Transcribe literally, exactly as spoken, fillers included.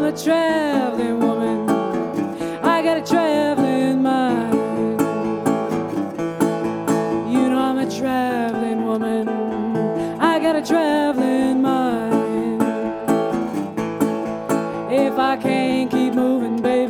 I'm a traveling woman. I got a traveling mind. You know I'm a traveling woman. I got a traveling mind. If I can't keep moving, baby,